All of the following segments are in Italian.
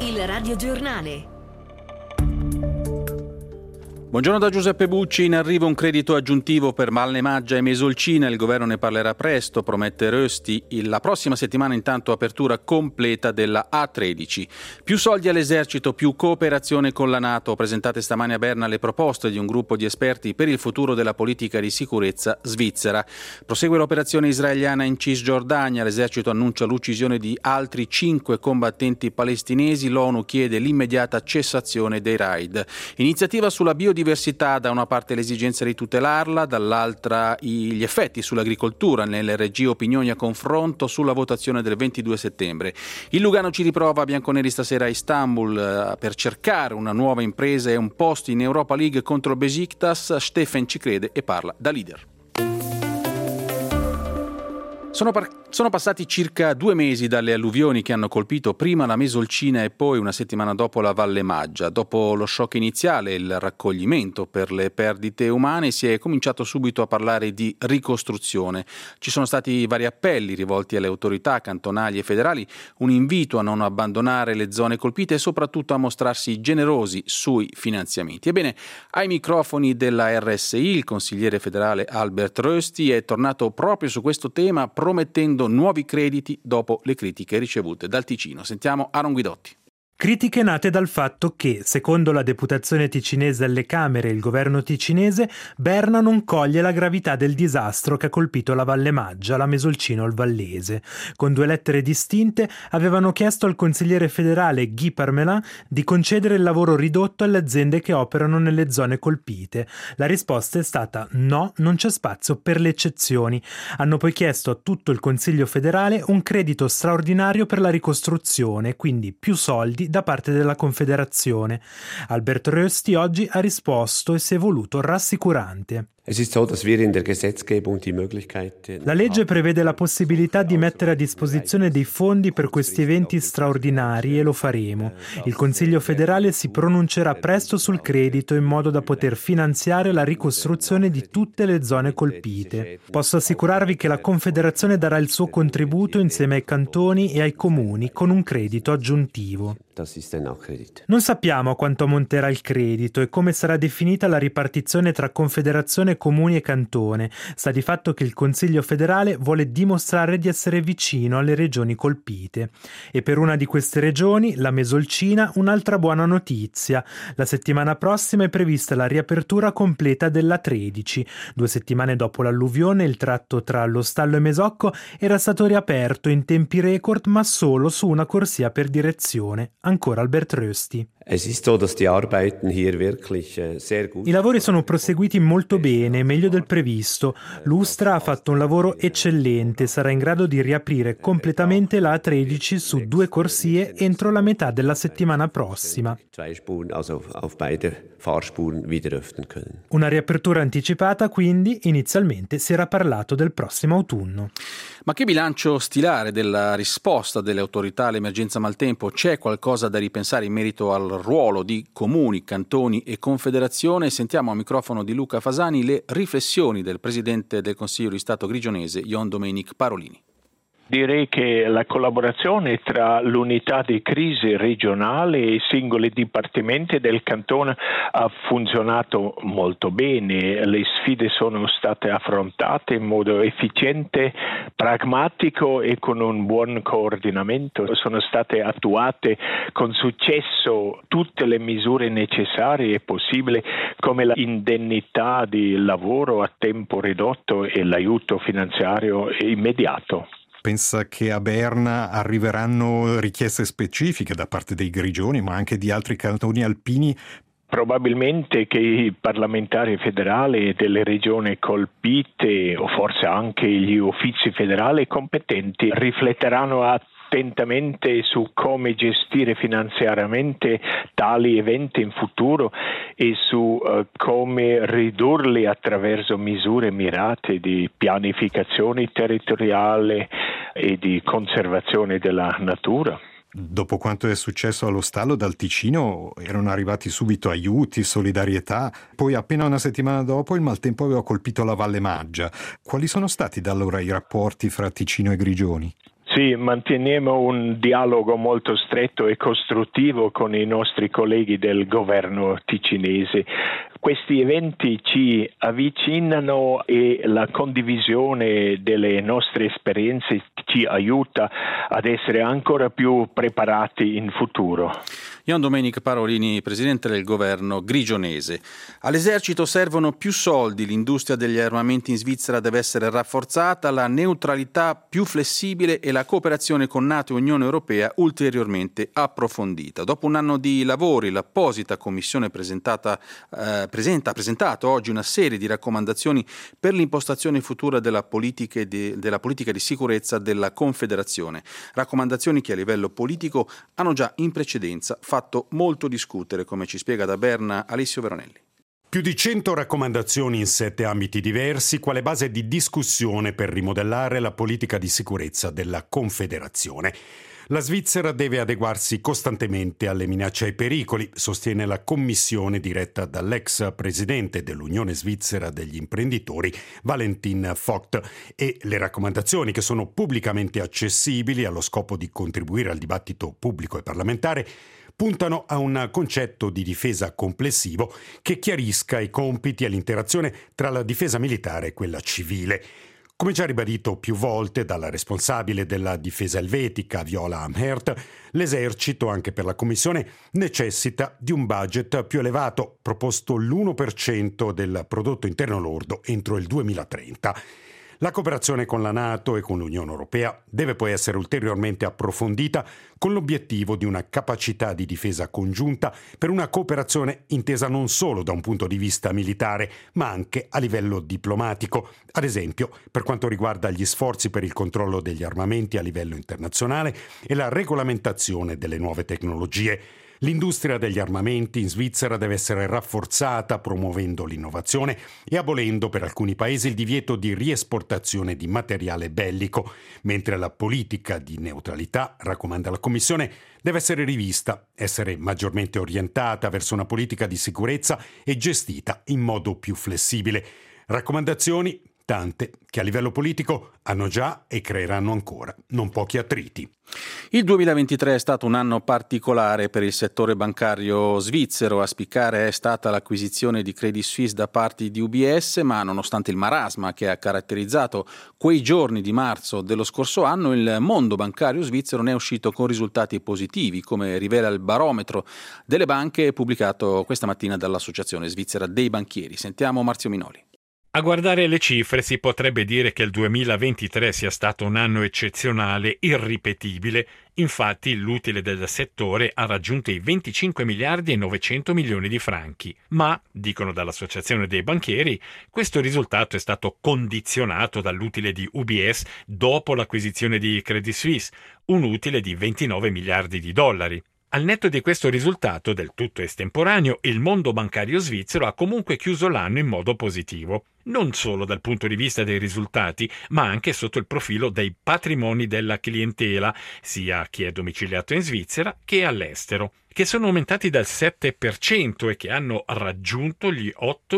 Il radiogiornale. Buongiorno da Giuseppe Bucci. In arrivo un credito aggiuntivo per Vallemaggia e Mesolcina. Il governo ne parlerà presto, promette Rösti. La prossima settimana intanto apertura completa della A13. Più soldi all'esercito, più cooperazione con la NATO. Presentate stamane a Berna le proposte di un gruppo di esperti per il futuro della politica di sicurezza svizzera. Prosegue l'operazione israeliana in Cisgiordania. L'esercito annuncia l'uccisione di altri 5 combattenti palestinesi. L'ONU chiede l'immediata cessazione dei raid. Iniziativa sulla biodiversità, da una parte l'esigenza di tutelarla, dall'altra gli effetti sull'agricoltura. Nelle regie opinioni a confronto sulla votazione del 22 settembre. Il Lugano ci riprova bianconeri stasera a Istanbul per cercare una nuova impresa e un posto in Europa League contro il Besiktas. Steffen ci crede e parla da leader. Sono passati circa 2 mesi dalle alluvioni che hanno colpito prima la Mesolcina e poi una settimana dopo la Vallemaggia. Dopo lo shock iniziale e il raccoglimento per le perdite umane si è cominciato subito a parlare di ricostruzione. Ci sono stati vari appelli rivolti alle autorità cantonali e federali, un invito a non abbandonare le zone colpite e soprattutto a mostrarsi generosi sui finanziamenti. Ebbene, ai microfoni della RSI il consigliere federale Albert Rösti è tornato proprio su questo tema, promettendo nuovi crediti dopo le critiche ricevute dal Ticino. Sentiamo Aaron Guidotti. Critiche nate dal fatto che, secondo la deputazione ticinese alle Camere e il governo ticinese, Berna non coglie la gravità del disastro che ha colpito la Vallemaggia, la Mesolcina o il Vallese. Con 2 lettere distinte avevano chiesto al consigliere federale Guy Parmelin di concedere il lavoro ridotto alle aziende che operano nelle zone colpite. La risposta è stata no, non c'è spazio per le eccezioni. Hanno poi chiesto a tutto il Consiglio federale un credito straordinario per la ricostruzione, quindi più soldi da parte della Confederazione. Albert Rösti oggi ha risposto e si è voluto rassicurante. La legge prevede la possibilità di mettere a disposizione dei fondi per questi eventi straordinari e lo faremo. Il Consiglio federale si pronuncerà presto sul credito in modo da poter finanziare la ricostruzione di tutte le zone colpite. Posso assicurarvi che la Confederazione darà il suo contributo insieme ai cantoni e ai comuni con un credito aggiuntivo. Non sappiamo quanto ammonterà il credito e come sarà definita la ripartizione tra Confederazione, Comuni e Cantone. Sta di fatto che il Consiglio federale vuole dimostrare di essere vicino alle regioni colpite. E per una di queste regioni, la Mesolcina, un'altra buona notizia. La settimana prossima è prevista la riapertura completa della 13. 2 settimane dopo l'alluvione, il tratto tra Lo Stallo e Mesocco era stato riaperto in tempi record, ma solo su una corsia per direzione. Ancora Albert Rösti. I lavori sono proseguiti molto bene, meglio del previsto. L'Ustra ha fatto un lavoro eccellente, sarà in grado di riaprire completamente la A13 su 2 corsie entro la metà della settimana prossima. Una riapertura anticipata, quindi inizialmente si era parlato del prossimo autunno. Ma che bilancio stilare della risposta delle autorità all'emergenza maltempo? C'è qualcosa da ripensare in merito al ruolo di comuni, cantoni e confederazione? Sentiamo a microfono di Luca Fasani le riflessioni del presidente del Consiglio di Stato grigionese, Jon Domenic Parolini. Direi che la collaborazione tra l'unità di crisi regionale e i singoli dipartimenti del cantone ha funzionato molto bene. Le sfide sono state affrontate in modo efficiente, pragmatico e con un buon coordinamento. Sono state attuate con successo tutte le misure necessarie e possibili, come l'indennità di lavoro a tempo ridotto e l'aiuto finanziario immediato. Pensa che a Berna arriveranno richieste specifiche da parte dei grigioni, ma anche di altri cantoni alpini? Probabilmente che i parlamentari federali delle regioni colpite, o forse anche gli uffici federali competenti, rifletteranno attentamente su come gestire finanziariamente tali eventi in futuro e su come ridurli attraverso misure mirate di pianificazione territoriale e di conservazione della natura. Dopo quanto è successo allo Stallo, dal Ticino erano arrivati subito aiuti, solidarietà, poi appena una settimana dopo il maltempo aveva colpito la Vallemaggia. Quali sono stati da allora i rapporti fra Ticino e Grigioni? Sì, manteniamo un dialogo molto stretto e costruttivo con i nostri colleghi del governo ticinese. Questi eventi ci avvicinano e la condivisione delle nostre esperienze ci aiuta ad essere ancora più preparati in futuro. Ion Domenic Parolini, presidente del governo grigionese. All'esercito servono più soldi, l'industria degli armamenti in Svizzera deve essere rafforzata, la neutralità più flessibile e la cooperazione con NATO e Unione Europea ulteriormente approfondita. Dopo un anno di lavori, l'apposita commissione ha presentato oggi una serie di raccomandazioni per l'impostazione futura della politica di sicurezza della Confederazione. Raccomandazioni che a livello politico hanno già in precedenza fatto molto discutere, come ci spiega da Berna Alessio Veronelli. Più di 100 raccomandazioni in 7 ambiti diversi, quale base di discussione per rimodellare la politica di sicurezza della Confederazione. La Svizzera deve adeguarsi costantemente alle minacce e ai pericoli, sostiene la commissione diretta dall'ex presidente dell'Unione Svizzera degli Imprenditori, Valentin Vogt, e le raccomandazioni, che sono pubblicamente accessibili allo scopo di contribuire al dibattito pubblico e parlamentare, puntano a un concetto di difesa complessivo che chiarisca i compiti e l'interazione tra la difesa militare e quella civile. Come già ribadito più volte dalla responsabile della difesa elvetica, Viola Amherd, l'esercito, anche per la Commissione, necessita di un budget più elevato, proposto l'1% del prodotto interno lordo entro il 2030. La cooperazione con la NATO e con l'Unione Europea deve poi essere ulteriormente approfondita con l'obiettivo di una capacità di difesa congiunta per una cooperazione intesa non solo da un punto di vista militare, ma anche a livello diplomatico, ad esempio per quanto riguarda gli sforzi per il controllo degli armamenti a livello internazionale e la regolamentazione delle nuove tecnologie. L'industria degli armamenti in Svizzera deve essere rafforzata promuovendo l'innovazione e abolendo per alcuni paesi il divieto di riesportazione di materiale bellico, mentre la politica di neutralità, raccomanda la Commissione, deve essere rivista, essere maggiormente orientata verso una politica di sicurezza e gestita in modo più flessibile. Raccomandazioni tante che a livello politico hanno già e creeranno ancora non pochi attriti. Il 2023 è stato un anno particolare per il settore bancario svizzero. A spiccare è stata l'acquisizione di Credit Suisse da parte di UBS, ma nonostante il marasma che ha caratterizzato quei giorni di marzo dello scorso anno, il mondo bancario svizzero ne è uscito con risultati positivi, come rivela il barometro delle banche pubblicato questa mattina dall'Associazione Svizzera dei Banchieri. Sentiamo Marzio Minoli. A guardare le cifre si potrebbe dire che il 2023 sia stato un anno eccezionale, irripetibile. Infatti l'utile del settore ha raggiunto i 25 miliardi e 900 milioni di franchi. Ma, dicono dall'Associazione dei Banchieri, questo risultato è stato condizionato dall'utile di UBS dopo l'acquisizione di Credit Suisse, un utile di 29 miliardi di dollari. Al netto di questo risultato, del tutto estemporaneo, il mondo bancario svizzero ha comunque chiuso l'anno in modo positivo, non solo dal punto di vista dei risultati, ma anche sotto il profilo dei patrimoni della clientela, sia chi è domiciliato in Svizzera che all'estero, che sono aumentati del 7% e che hanno raggiunto gli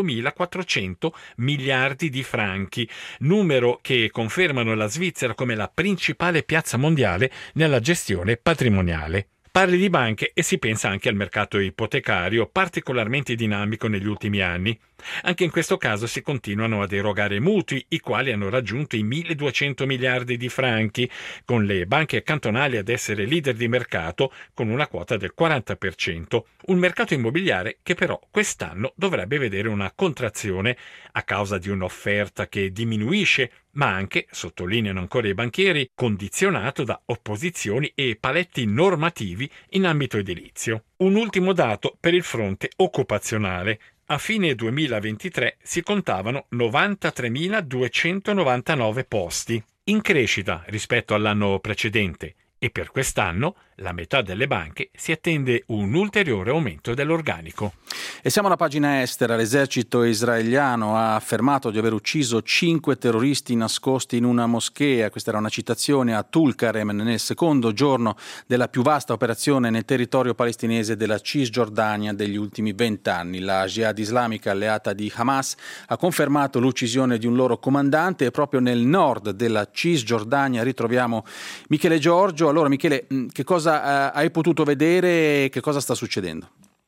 8.400 miliardi di franchi, numero che confermano la Svizzera come la principale piazza mondiale nella gestione patrimoniale. Parli di banche e si pensa anche al mercato ipotecario, particolarmente dinamico negli ultimi anni. Anche in questo caso si continuano ad erogare mutui, i quali hanno raggiunto i 1.200 miliardi di franchi, con le banche cantonali ad essere leader di mercato con una quota del 40%. Un mercato immobiliare che però quest'anno dovrebbe vedere una contrazione a causa di un'offerta che diminuisce, ma anche, sottolineano ancora i banchieri, condizionato da opposizioni e paletti normativi in ambito edilizio. Un ultimo dato per il fronte occupazionale. A fine 2023 si contavano 93.299 posti, in crescita rispetto all'anno precedente, e per quest'anno la metà delle banche si attende un ulteriore aumento dell'organico. E siamo alla pagina estera. L'esercito israeliano ha affermato di aver ucciso 5 terroristi nascosti in una moschea. Questa era una citazione a Tulkarem nel secondo giorno della più vasta operazione nel territorio palestinese della Cisgiordania degli ultimi 20 anni. La Jihad islamica alleata di Hamas ha confermato l'uccisione di un loro comandante e proprio nel nord della Cisgiordania ritroviamo Michele Giorgio. Allora Michele, che cosa hai potuto vedere e che cosa sta succedendo?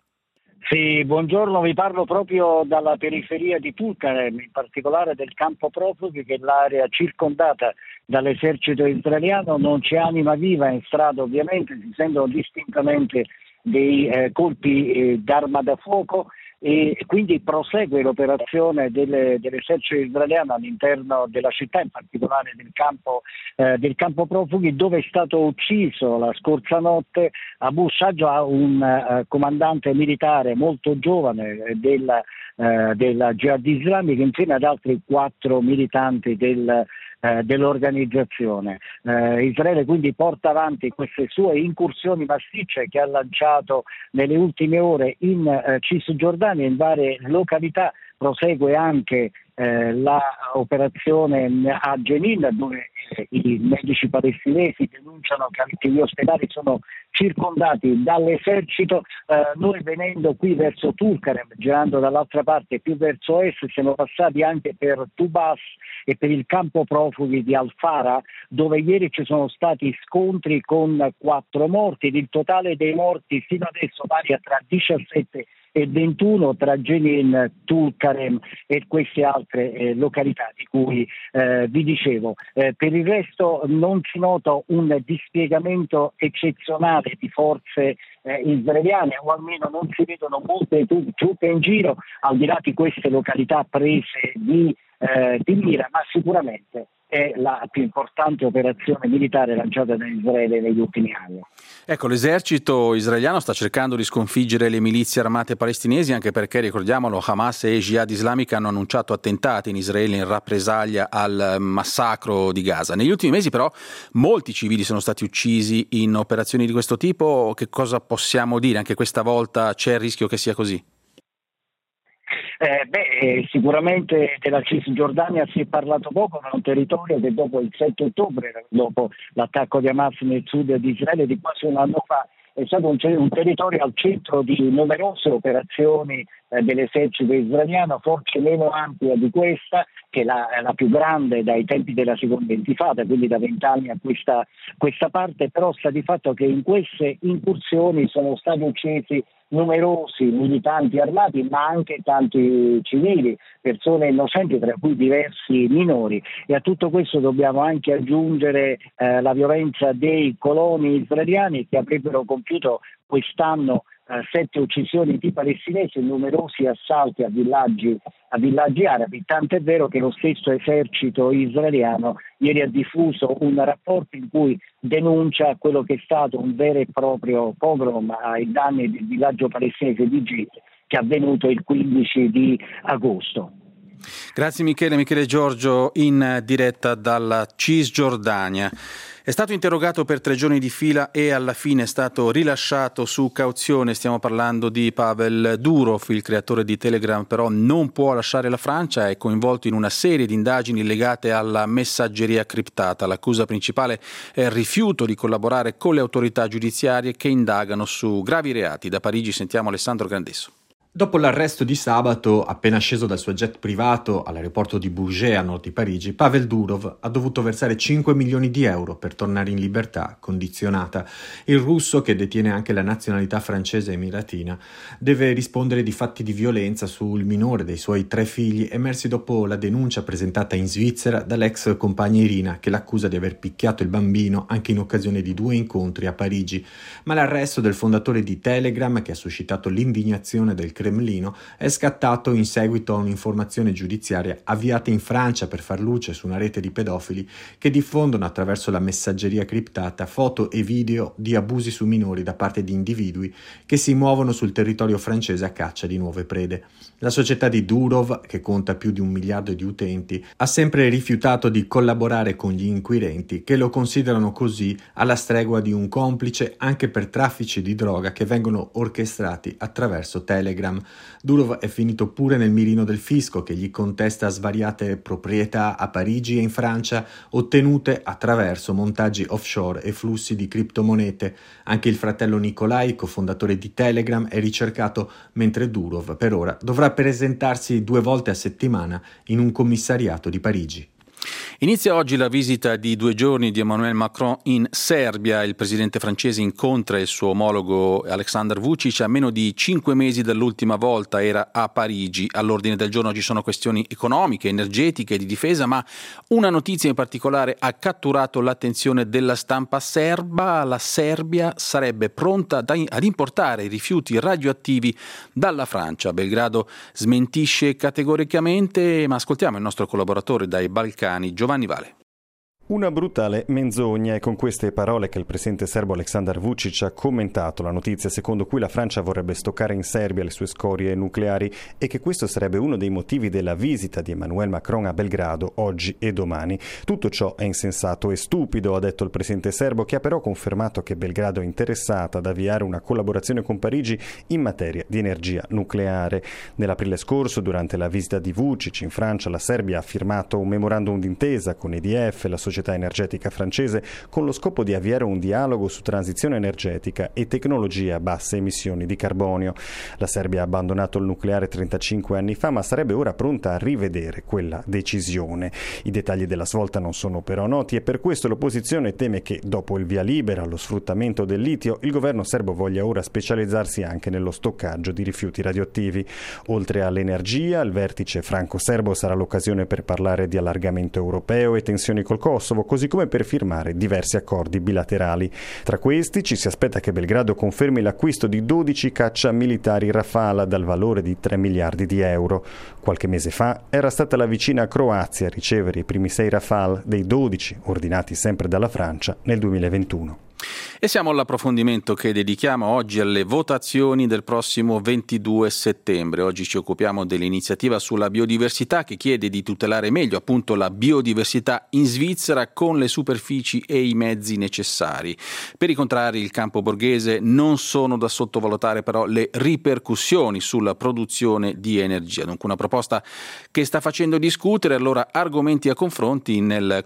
Sì, buongiorno, vi parlo proprio dalla periferia di Tulkarem, in particolare del campo profughi, che è l'area circondata dall'esercito israeliano. Non c'è anima viva in strada, ovviamente, si sentono distintamente dei colpi d'arma da fuoco e quindi prosegue l'operazione dell'esercito israeliano all'interno della città, in particolare del campo profughi, dove è stato ucciso la scorsa notte Abu Shajaa, un comandante militare molto giovane della Jihad islamica, insieme ad altri 4 militanti dell'organizzazione. Israele quindi porta avanti queste sue incursioni massicce che ha lanciato nelle ultime ore in Cisgiordania, in varie località. Prosegue anche l'operazione a Jenin, dove i medici palestinesi denunciano che gli ospedali sono circondati dall'esercito. Noi venendo qui verso Tulkarem, girando dall'altra parte più verso est, siamo passati anche per Tubas e per il campo profughi di Al-Fara, dove ieri ci sono stati scontri con 4 morti. Il totale dei morti fino adesso varia tra 17 e 21 tra Jenin, Tulkarem e queste altre località di cui vi dicevo. Per il resto non si nota un dispiegamento eccezionale di forze israeliane, o almeno non si vedono molte truppe in giro, al di là di queste località prese di mira, ma sicuramente è la più importante operazione militare lanciata da Israele negli ultimi anni. Ecco, l'esercito israeliano sta cercando di sconfiggere le milizie armate palestinesi, anche perché, ricordiamolo, Hamas e Jihad islamica hanno annunciato attentati in Israele in rappresaglia al massacro di Gaza. Negli ultimi mesi però molti civili sono stati uccisi in operazioni di questo tipo. Che cosa possiamo dire? Anche questa volta c'è il rischio che sia così? Sicuramente della Cisgiordania si è parlato poco, ma è un territorio che dopo il 7 ottobre, dopo l'attacco di Hamas nel sud di Israele di quasi un anno fa, è stato un territorio al centro di numerose operazioni dell'esercito israeliano, forse meno ampia di questa, che è la più grande dai tempi della seconda intifada, quindi da 20 anni a questa parte. Però sta di fatto che in queste incursioni sono stati uccisi numerosi militanti armati, ma anche tanti civili, persone innocenti, tra cui diversi minori. E a tutto questo dobbiamo anche aggiungere la violenza dei coloni israeliani, che avrebbero compiuto quest'anno 7 uccisioni di palestinesi e numerosi assalti a villaggi arabi, tant'è vero che lo stesso esercito israeliano ieri ha diffuso un rapporto in cui denuncia quello che è stato un vero e proprio pogrom ai danni del villaggio palestinese di Jid, che è avvenuto il 15 di agosto. Grazie Michele Giorgio in diretta dalla Cisgiordania. È stato interrogato per 3 giorni di fila e alla fine è stato rilasciato su cauzione. Stiamo parlando di Pavel Durov, il creatore di Telegram, però non può lasciare la Francia, è coinvolto in una serie di indagini legate alla messaggeria criptata. L'accusa principale è il rifiuto di collaborare con le autorità giudiziarie che indagano su gravi reati. Da Parigi sentiamo Alessandro Grandesso. Dopo l'arresto di sabato, appena sceso dal suo jet privato all'aeroporto di Bourget a nord di Parigi, Pavel Durov ha dovuto versare 5 milioni di euro per tornare in libertà condizionata. Il russo, che detiene anche la nazionalità francese emiratina, deve rispondere di fatti di violenza sul minore dei suoi 3 figli emersi dopo la denuncia presentata in Svizzera dall'ex compagna Irina, che l'accusa di aver picchiato il bambino anche in occasione di 2 incontri a Parigi. Ma l'arresto del fondatore di Telegram, che ha suscitato l'indignazione del Cremlino è scattato in seguito a un'informazione giudiziaria avviata in Francia per far luce su una rete di pedofili che diffondono attraverso la messaggeria criptata foto e video di abusi su minori da parte di individui che si muovono sul territorio francese a caccia di nuove prede. La società di Durov, che conta più di 1 miliardo di utenti, ha sempre rifiutato di collaborare con gli inquirenti, che lo considerano così alla stregua di un complice anche per traffici di droga che vengono orchestrati attraverso Telegram. Durov è finito pure nel mirino del fisco, che gli contesta svariate proprietà a Parigi e in Francia ottenute attraverso montaggi offshore e flussi di criptomonete. Anche il fratello Nikolai, cofondatore di Telegram, è ricercato, mentre Durov per ora dovrà presentarsi 2 volte a settimana in un commissariato di Parigi. Inizia oggi la visita di 2 giorni di Emmanuel Macron in Serbia. Il presidente francese incontra il suo omologo Aleksandar Vučić a meno di 5 mesi dall'ultima volta era a Parigi. All'ordine del giorno ci sono questioni economiche, energetiche e di difesa, ma una notizia in particolare ha catturato l'attenzione della stampa serba. La Serbia sarebbe pronta ad importare i rifiuti radioattivi dalla Francia. Belgrado smentisce categoricamente, ma ascoltiamo il nostro collaboratore dai Balcani, Giovanni Vale. Una brutale menzogna, è con queste parole che il presidente serbo Aleksandar Vučić ha commentato la notizia secondo cui la Francia vorrebbe stoccare in Serbia le sue scorie nucleari e che questo sarebbe uno dei motivi della visita di Emmanuel Macron a Belgrado oggi e domani. Tutto ciò è insensato e stupido, ha detto il presidente serbo, che ha però confermato che Belgrado è interessata ad avviare una collaborazione con Parigi in materia di energia nucleare. Nell'aprile scorso, durante la visita di Vučić in Francia, la Serbia ha firmato un memorandum d'intesa con EDF, la società energetica francese, con lo scopo di avviare un dialogo su transizione energetica e tecnologie a basse emissioni di carbonio. La Serbia ha abbandonato il nucleare 35 anni fa, ma sarebbe ora pronta a rivedere quella decisione. I dettagli della svolta non sono però noti e per questo l'opposizione teme che, dopo il via libera allo sfruttamento del litio, il governo serbo voglia ora specializzarsi anche nello stoccaggio di rifiuti radioattivi. Oltre all'energia, il vertice franco-serbo sarà l'occasione per parlare di allargamento europeo e tensioni col Kosovo, così come per firmare diversi accordi bilaterali. Tra questi ci si aspetta che Belgrado confermi l'acquisto di 12 cacciamilitari Rafale dal valore di 3 miliardi di euro. Qualche mese fa era stata la vicina Croazia a ricevere i primi 6 Rafale dei 12 ordinati sempre dalla Francia nel 2021. E siamo all'approfondimento che dedichiamo oggi alle votazioni del prossimo 22 settembre. Oggi ci occupiamo dell'iniziativa sulla biodiversità che chiede di tutelare meglio appunto la biodiversità in Svizzera con le superfici e i mezzi necessari. Per i contrari, il campo borghese non sono da sottovalutare però le ripercussioni sulla produzione di energia. Dunque una proposta che sta facendo discutere, allora argomenti a confronti nel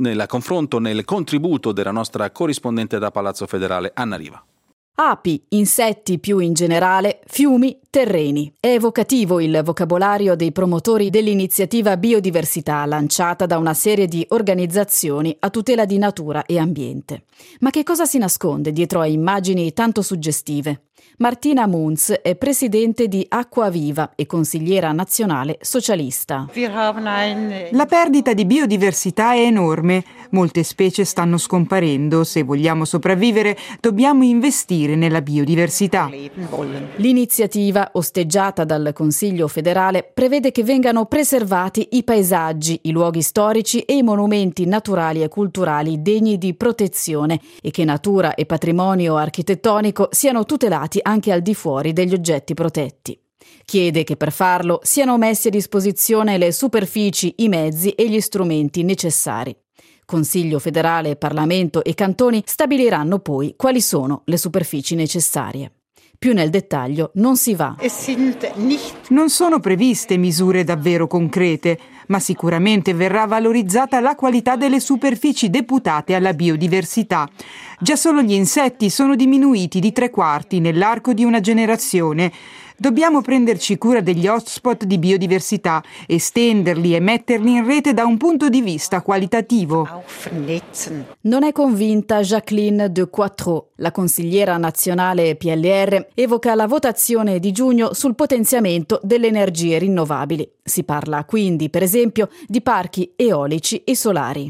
contributo della nostra corrispondente da Palazzo Federale, Anna Riva. Api, insetti più in generale, fiumi, terreni. È evocativo il vocabolario dei promotori dell'iniziativa Biodiversità lanciata da una serie di organizzazioni a tutela di natura e ambiente. Ma che cosa si nasconde dietro a immagini tanto suggestive? Martina Munz è presidente di Acqua Viva e consigliera nazionale socialista. La perdita di biodiversità è enorme. Molte specie stanno scomparendo. Se vogliamo sopravvivere, dobbiamo investire nella biodiversità. L'iniziativa, osteggiata dal Consiglio federale, prevede che vengano preservati i paesaggi, i luoghi storici e i monumenti naturali e culturali degni di protezione e che natura e patrimonio architettonico siano tutelati anche al di fuori degli oggetti protetti. Chiede che per farlo siano messi a disposizione le superfici, i mezzi e gli strumenti necessari. Consiglio federale, Parlamento e cantoni stabiliranno poi quali sono le superfici necessarie. Più nel dettaglio non si va. Non sono previste misure davvero concrete, ma sicuramente verrà valorizzata la qualità delle superfici deputate alla biodiversità. Già solo gli insetti sono diminuiti di 3/4 nell'arco di una generazione. Dobbiamo prenderci cura degli hotspot di biodiversità, estenderli e metterli in rete da un punto di vista qualitativo. Non è convinta Jacqueline de Quattro. La consigliera nazionale PLR evoca la votazione di giugno sul potenziamento delle energie rinnovabili. Si parla quindi, per esempio, di parchi eolici e solari.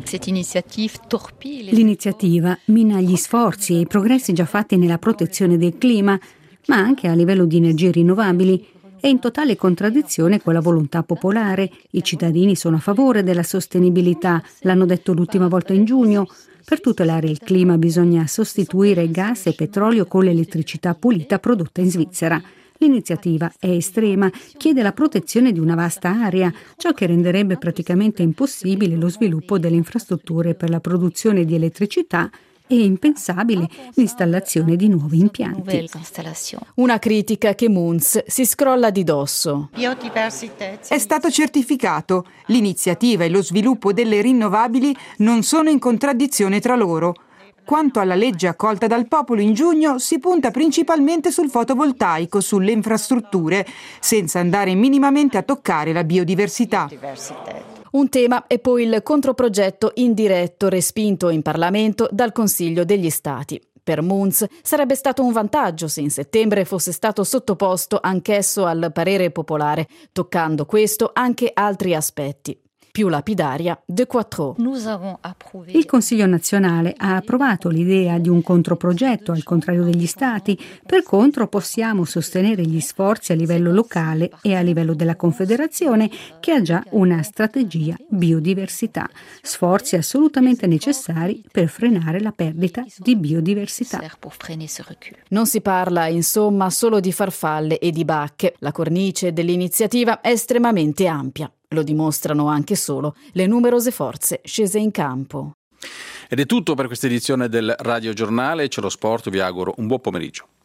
L'iniziativa mina gli sforzi e i progressi già fatti nella protezione del clima, ma anche a livello di energie rinnovabili. è in totale contraddizione con la volontà popolare. I cittadini sono a favore della sostenibilità, l'hanno detto l'ultima volta in giugno. Per tutelare il clima bisogna sostituire gas e petrolio con l'elettricità pulita prodotta in Svizzera. L'iniziativa è estrema, chiede la protezione di una vasta area, ciò che renderebbe praticamente impossibile lo sviluppo delle infrastrutture per la produzione di elettricità e impensabile l'installazione di nuovi impianti. Una critica che Munz si scrolla di dosso. È stato certificato. L'iniziativa e lo sviluppo delle rinnovabili non sono in contraddizione tra loro. Quanto alla legge accolta dal popolo in giugno, si punta principalmente sul fotovoltaico, sulle infrastrutture, senza andare minimamente a toccare la biodiversità. Un tema e poi il controprogetto indiretto respinto in Parlamento dal Consiglio degli Stati. Per Munz sarebbe stato un vantaggio se in settembre fosse stato sottoposto anch'esso al parere popolare, toccando questo anche altri aspetti. Più lapidaria, De Quattro. Il Consiglio nazionale ha approvato l'idea di un controprogetto, al contrario degli Stati. Per contro possiamo sostenere gli sforzi a livello locale e a livello della Confederazione, che ha già una strategia biodiversità. Sforzi assolutamente necessari per frenare la perdita di biodiversità. Non si parla, insomma, solo di farfalle e di bacche. La cornice dell'iniziativa è estremamente ampia. Lo dimostrano anche solo le numerose forze scese in campo. Ed è tutto per questa edizione del Radio Giornale. C'è lo sport, vi auguro un buon pomeriggio.